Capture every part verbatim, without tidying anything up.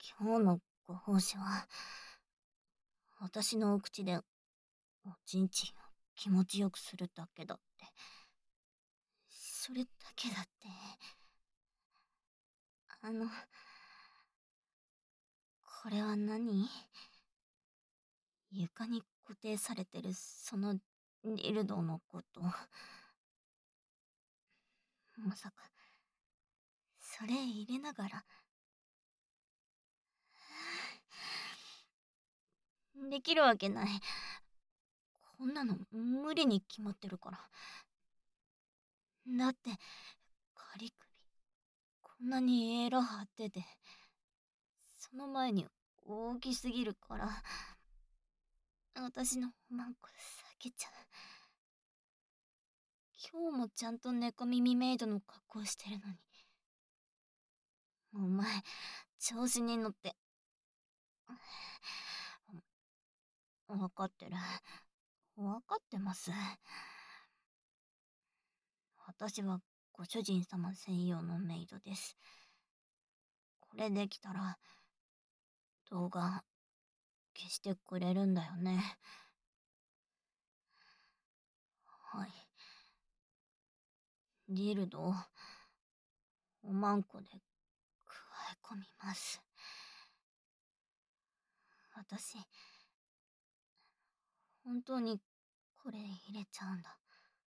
今日のご奉仕は、私のお口でおちんちんを気持ちよくするだけだって。それだけだって。あの、これは何？床に固定されてるそのディルドのこと。まさか、それ入れながら。できるわけない。こんなの無理に決まってるから。だって、カリクリ、こんなにエラ張ってて、その前に大きすぎるから、私のマンコ避けちゃう。今日もちゃんと猫耳メイドの格好してるのに。お前、調子に乗って。わかってる。わかってます。私はご主人様専用のメイドです。これできたら、動画消してくれるんだよね。はい。ディルドをおまんこで加え込みます。私、本当にこれ入れちゃうんだ。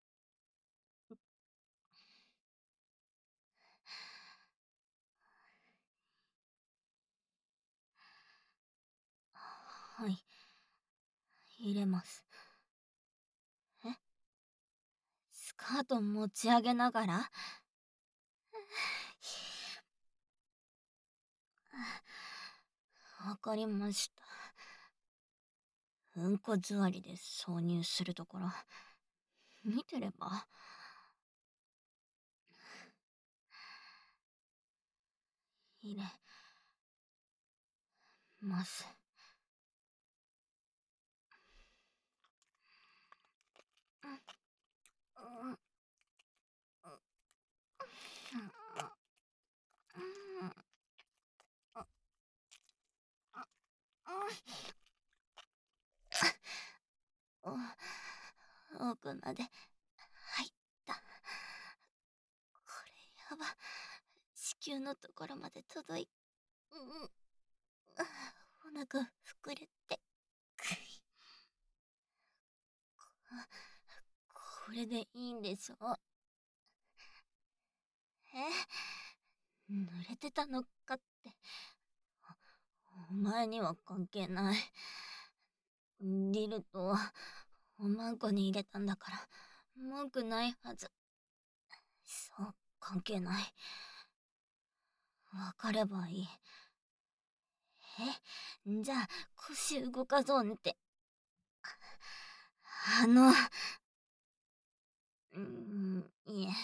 はい。入れます。え？スカート持ち上げながら？わかりました。うんこ座りで挿入するところ、見てれば。入れます。奥まで入った。これやば。子宮のところまで届い、うん、お腹膨れて。これでいいんでしょ？え？濡れてたのかって。お前には関係ない。ディルドはおまんこに入れたんだから文句ないはず。そう、関係ない。わかればいい。え？じゃあ腰動かそうねって。あの、うん、いえ、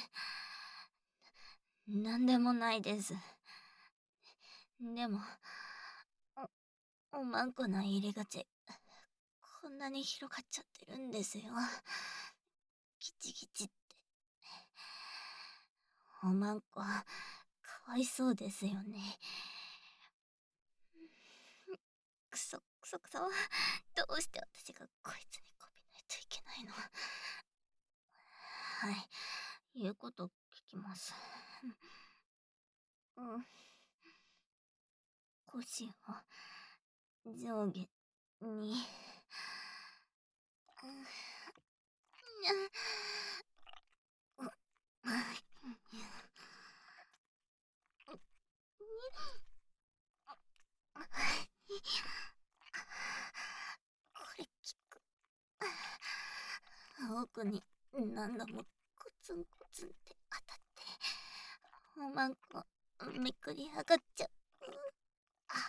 なんでもないです。でも、お、おまんこの入り口、こんなに広がっちゃってるんですよ。ギチギチって。おまんこ、かわいそうですよね。くそ、くそくそ。どうして私がこいつにこびないといけないの？はい、言うこと聞きます。うん。腰を上下に。これ効く。奥に何度もコツンコツンって当たって、おまんこめくり上がっちゃう。あ、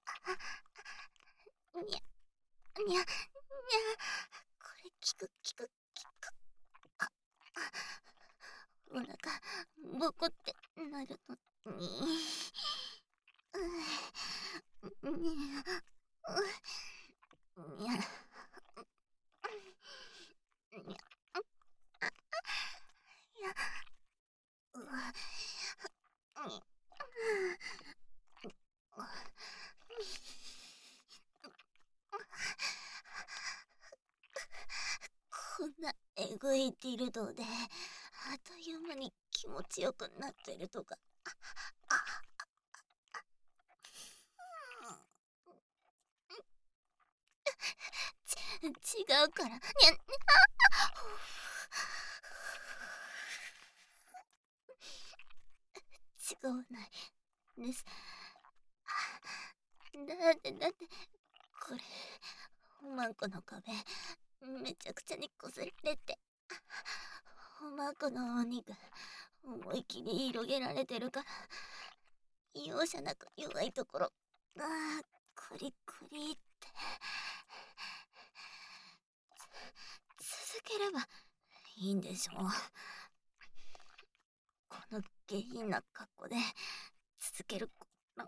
あ、にゃ、にゃ、にゃ、これ効く効く効く。あ、あ、お腹ボコってなるのに。う、にゃ、う、にゃ、にゃ、あ、や、う、に、 ごいディルドであっという間に気持ちよくなってるとか。ああち違うからにゃ。違わないです。だってだってこれおまんこの壁めちゃくちゃにこすれて、おまんこのお肉思い切り広げられてるから容赦なく弱いところああクリクリって続ければいいんでしょう。この下品な格好で続けるの。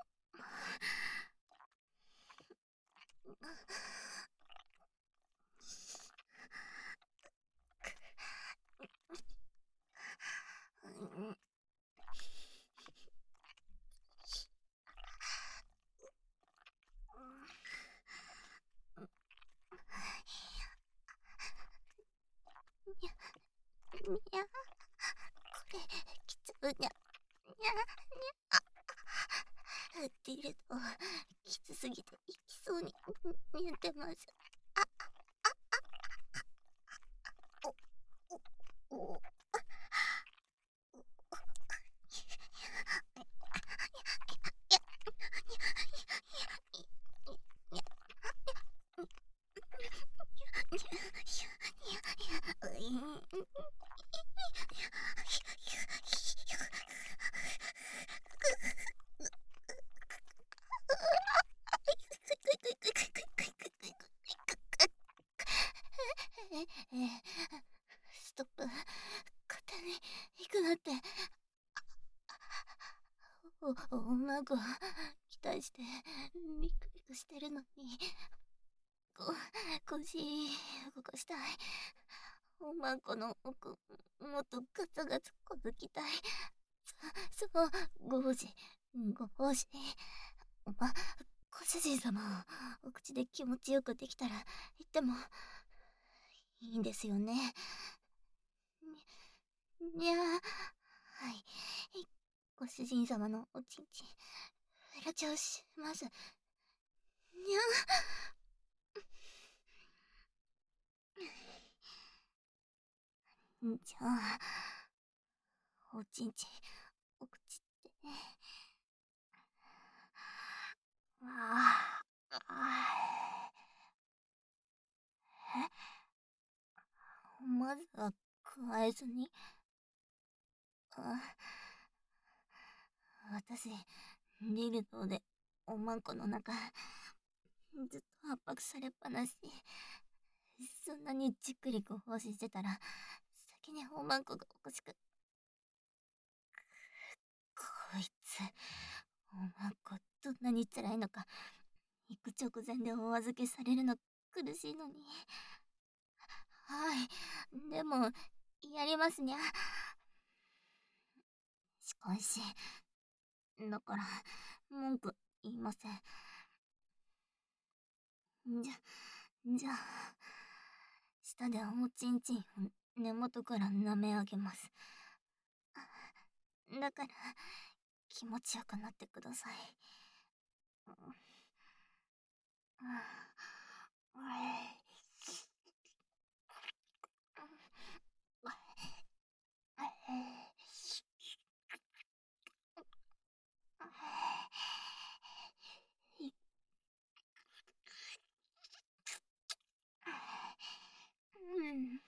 にゃ、これきちゃうにゃ。にゃにゃ。あ、ディルドきつすぎていきそうに見えてます。あ、お、お、お。ストップ。勝手に行くなって。お、おまご期待してビクビクしてるのにこ腰動かしたい。おまんこの奥もっとガツガツこぶきたい。そそうゴージゴージおまご主人様お口で気持ちよくできたら言ってもいいんですよね。ににゃーはい、ご主人様のおちんちんフラチョします。にゃーじゃあおちんちんお口ってあああえまずは加えずにあ私リルドでおまんこの中ずっと圧迫されっぱなし。そんなにじっくりご奉仕してたら先におまんこがおかしく。こいつおまんこどんなに辛いのか行く直前でお預けされるの苦しいのに。はいでもやりますにゃ。しかしだから文句言いません。じゃじゃあ下でおちんちんを根元から舐め上げます。だから気持ちよくなってください。うん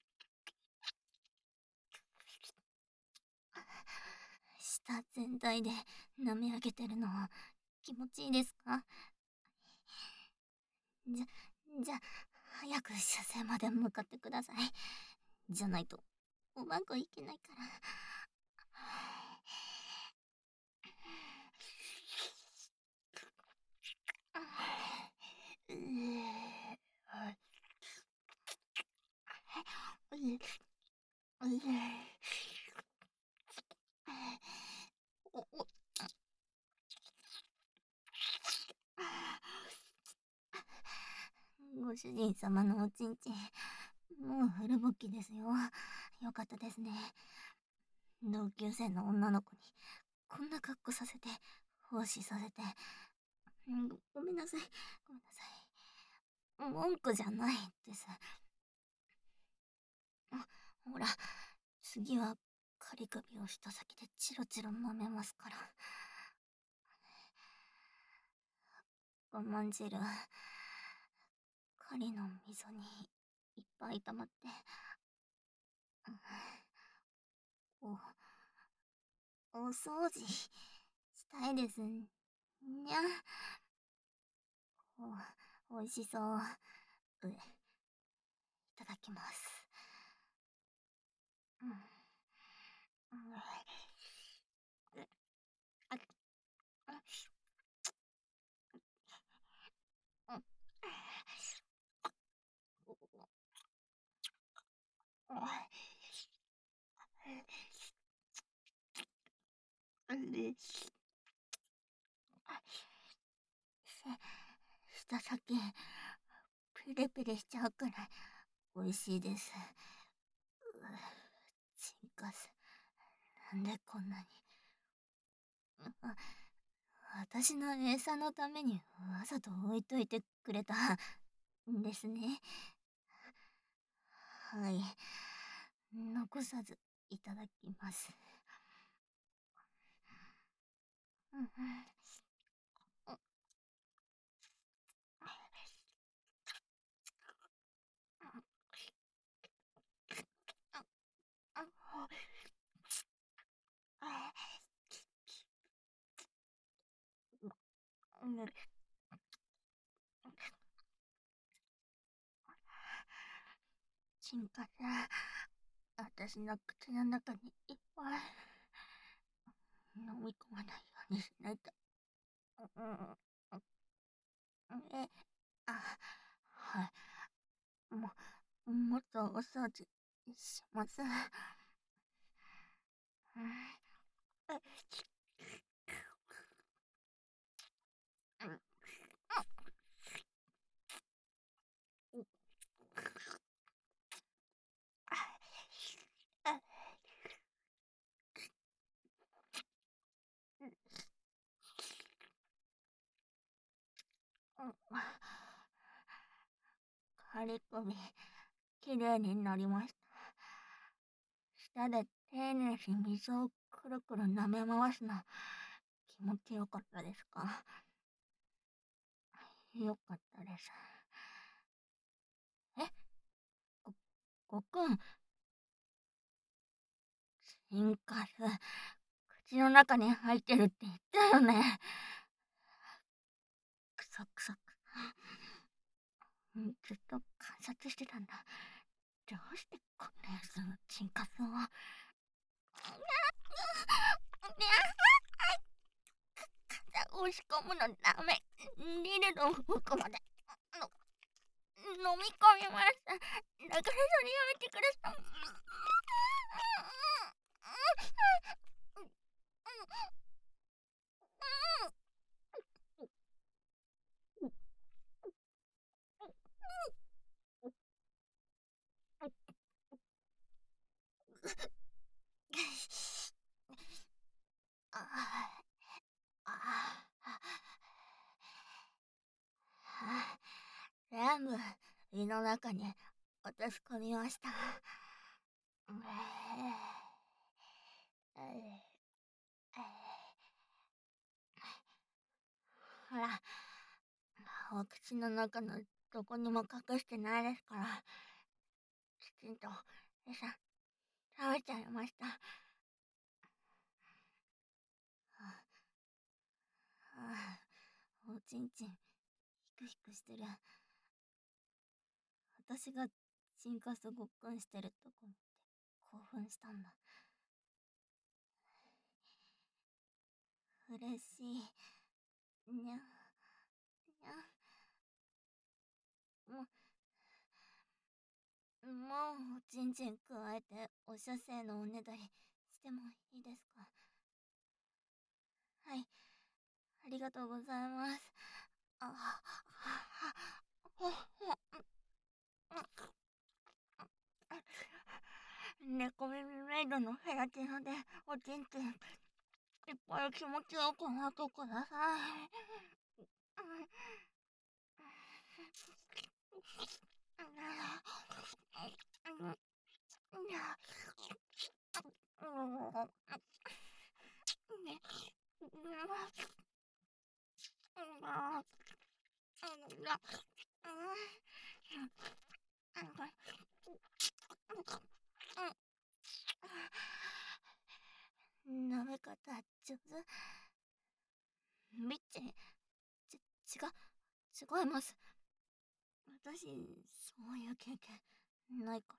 下全体で舐め上げてるの気持ちいいですか？じゃ、じゃ、早く車線まで向かってください。じゃないと、おまんこいけないから。うううおおご主人様のおちんちんもうフル勃起ですよ。よかったですね。同級生の女の子にこんな格好させて、奉仕させて。んごごめんなさい。ごめんなさい。文句じゃないです。あ、ほら、次は仮首をした先でチロチロ舐めますから。我慢汁、狩りの溝にいっぱい溜まって、お、お掃除したいですにゃ。お、おいしそう。う、いただきます。うん、うん、あ、あ、うん、舌先ピリピリしちゃうくらい美味しいです。チンカス、なんでこんなに。あ、私の餌のためにわざと置いといてくれたんですね。はい。残さずいただきます。うんうん。チンカス、私の口の中にいっぱい飲み込まないようにしないと。うんうん、え、あ、はい。も、もっとお掃除します。刈り込み、きれいになりました。舌で丁寧に水をくるくる舐め回すの、気持ちよかったですか？よかったです。え、ご、ごくん、チンカス、口の中に入ってるって言ったよね。くそくそくそ。ずっと観察してたんだ。どうしてこんなやつのチンカスを。押し込むのダメ。リルの奥までの飲み込みました。だからそれやめてください。全部胃の中に落とし込みました。ほら、お口の中のどこにも隠してないですから、きちんと餌食べちゃいました。はあ、おちんちんヒクヒクしてる。私がチンカスごっくんしてるとこ見て興奮したんだ。嬉しい。にゃ、にゃ。もう、もうおちんちんくわえてお射精のおねだりしてもいいですか？はい、ありがとうございます。あ、 猫耳メイドのヘラティノでおちんちんいっぱい気持ちよくなってください。舐め方上手？みっち、ち、違う、違います。私、そういう経験ないから。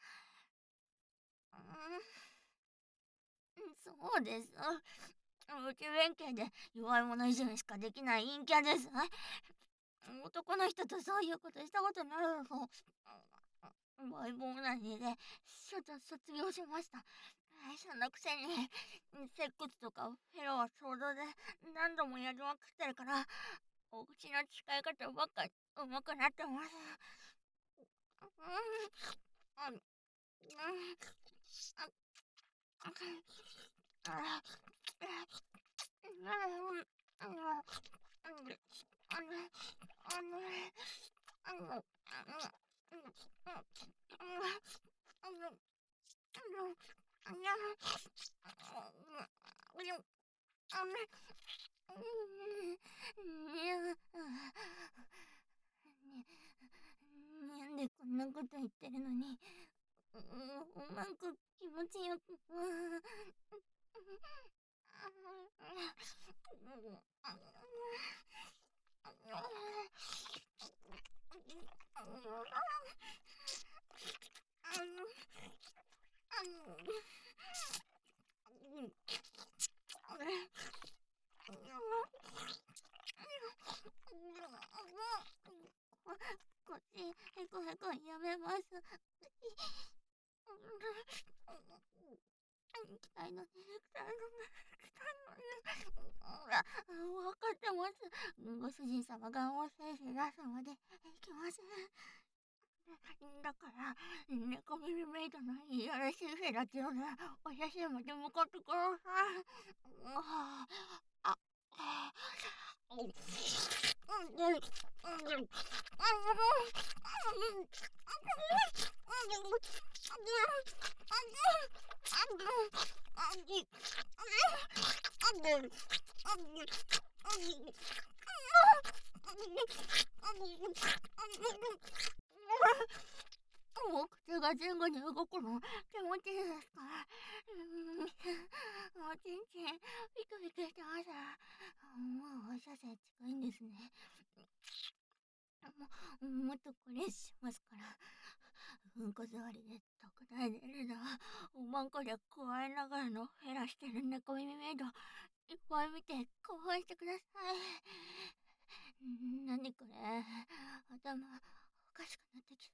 うん、そうです。内弁慶で弱い者いじめしかできない陰キャです。男の人とそういうことしたことないの。バイボーナニーで所長卒業しました。そのくせにセックスとかフェロは想像で何度もやりまくってるからお口の使い方ばっか上手くなってます。なんでこんなこと言ってるのにうまく気持ちよくこっちへこへこやめます。行きたいのに行きたいのに行きたいのに分かってます。ご主人様がお精子出すまで行きません。だから猫耳メイドのいやらしいフェラチオでお写真まで向かってください。あもう口が前後に動くの気持ちいいですか？もうちんちんピクピクしてます。もうお射精近いんですね。ももっとこれしますから。うんこ座りで特大でるのおまんこで加えながらの減らしてる猫耳メイドいっぱい見て興奮してください。なにこれ頭おかしくなってきそう。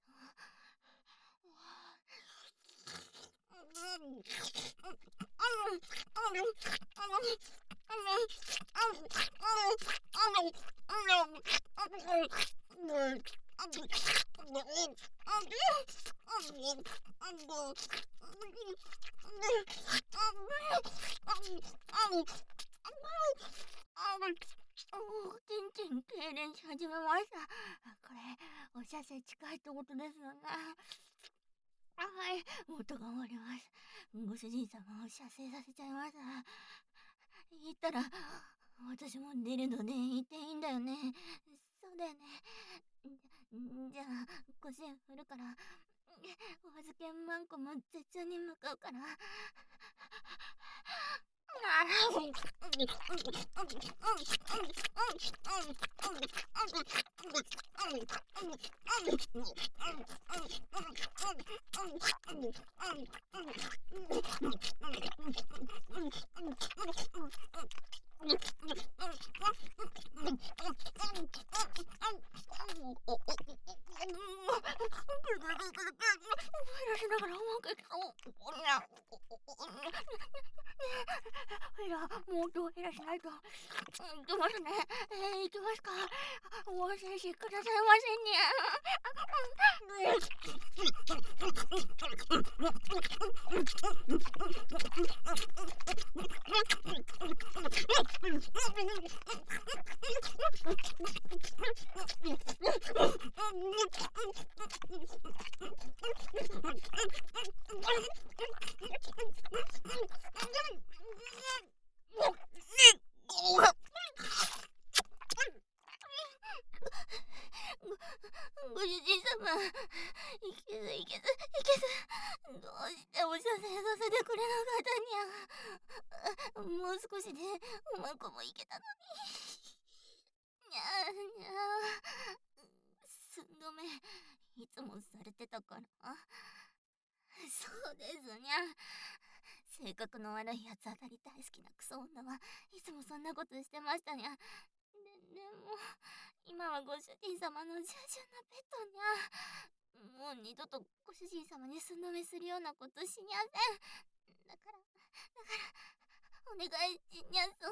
おちんちん痙攣し始めました。これお射精近いってことですよね。はい、音が漏れます。ご主人様を射精させちゃいます。言ったら私も出るのでいていいんだよね。そうだよね。じゃあ腰振るからお預けマンコも絶頂に向かうから。しながらうまくいきそう。ほら、もうどう減らしないと。 行きますね。えー、行きますか。お教えしくださいませにご主人様、いけずいけずいけず、どうしてお射精させてくれなかったにゃ。もう少しでおまんこもいけたのに。にゃにゃ。寸止めいつもされてたから。そうですにゃ。性格の悪いやつ当たり大好きなクソ女はいつもそんなことしてましたにゃ。ででも今はご主人様の従順なペットにゃ。もう二度とご主人様に寸止めするようなことしにゃせん。だからだからお願いしにゃす。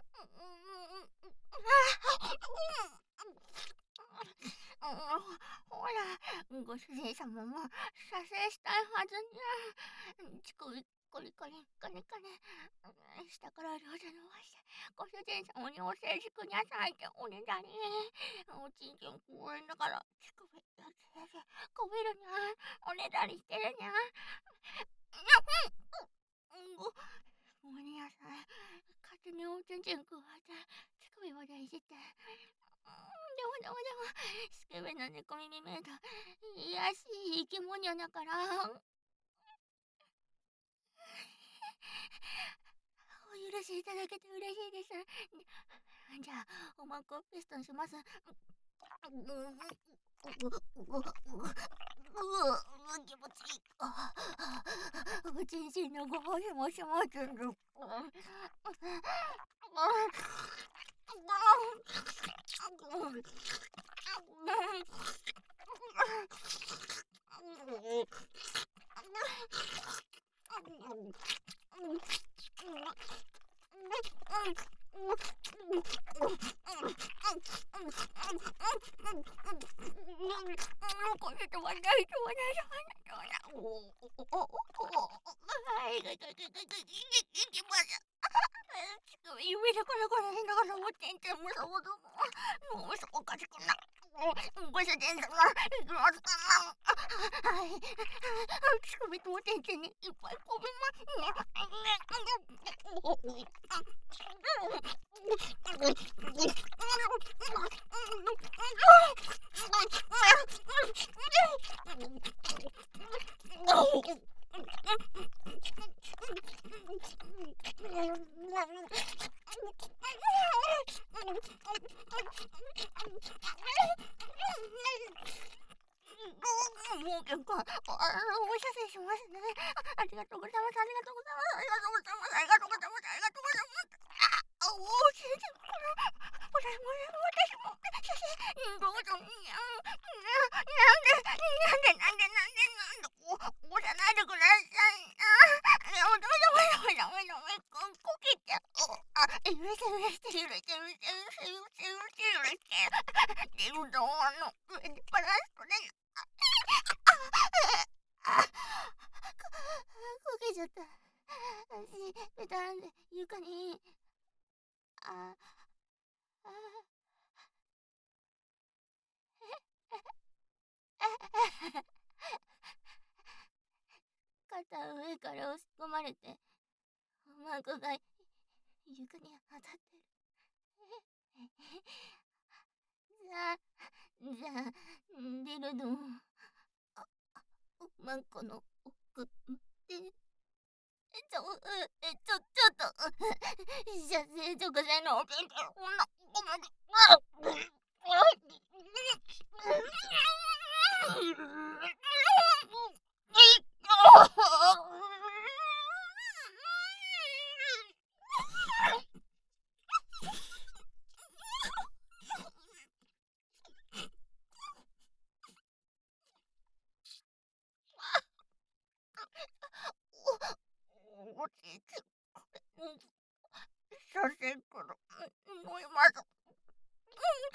ほら、ご主人様も射精したいはずにゃ。乳首コリコリカネカネ下から両手伸ばしてご主人様にお静粛にゃさいっておねだり。おちんちん公園だから乳首やつやつこびるにゃ。おねだりしてるにゃ。ごごめんなさい。勝手におちんちんくわえて乳首までいじって。でもでもでもスケベな猫耳メイドいやしい生き物だからお許しいただけて嬉しいです。じゃあおまんこピストンします。気持ちいい。おちんちんのごほしもしもちんる。これとはないとはないとはないとはない。いきました。夢でこれこれしながらおちんちんむさぼども。もうそおかしくな。ご主人様、いきますかな。はい。乳首とおちんちんにいっぱいこびますね。もう結構、あの、お射精しますね。ありがとうございます。ありがとうございます。ありがとうございます。ありがとうございます。ありがとうございます。あ、おしえてくれ。私も私も射精どうぞにゃん。なんでなんでなんでなんでなんでお押さないでください。あ、でもダメダメダメダメここけちゃう。あ、許して許して許して許して許して許して許して許して。でもどうあの上にバランス取れない。こけちゃった。足ペタンで床に。ああ肩上から押し込まれておまんこが床に当たってる。じゃあじゃあディルドンおまんこの奥でちょ、え、ちょ、ちょっと、射精直前のお弁当、こんな、ごめんね。おちんちん、射精から、飲みます。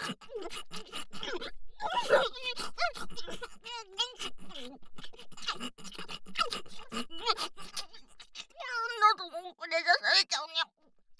喉もこれ出されちゃうにゃ。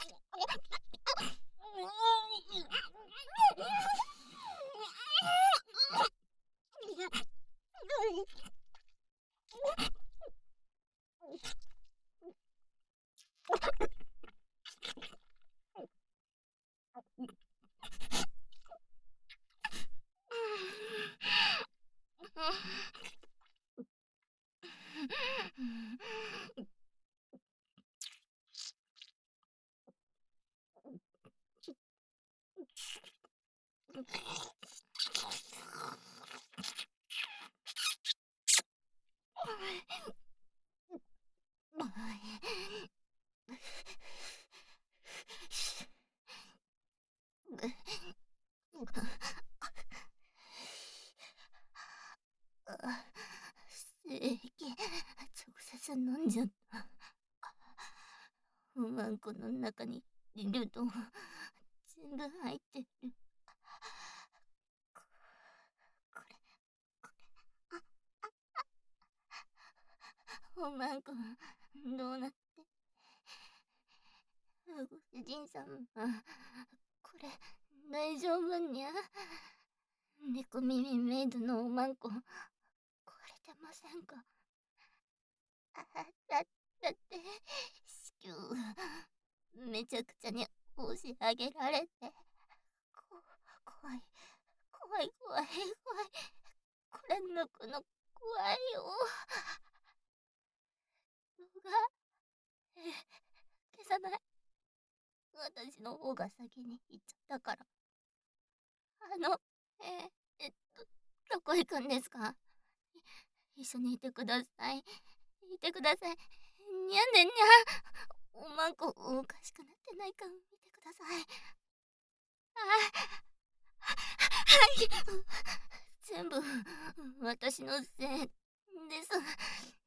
精液直接飲んじゃった。おまんこの中にいるの全部入ってる。ここれこれあおまんこどうなって。ご主人様これ大丈夫にゃ。猫耳メイドのおまんこ壊れてませんか。あだだって子宮めちゃくちゃに押し上げられてこ怖い怖い怖い怖い。これ抜くの怖いよ。動画え消さない。私の方が先に行っちゃったから。あのええっとどこ行くんですか。い一緒にいてください。いてください。にゃんでにゃ。おまんこおかしくなってないか見てください。あはい全部私のせいです。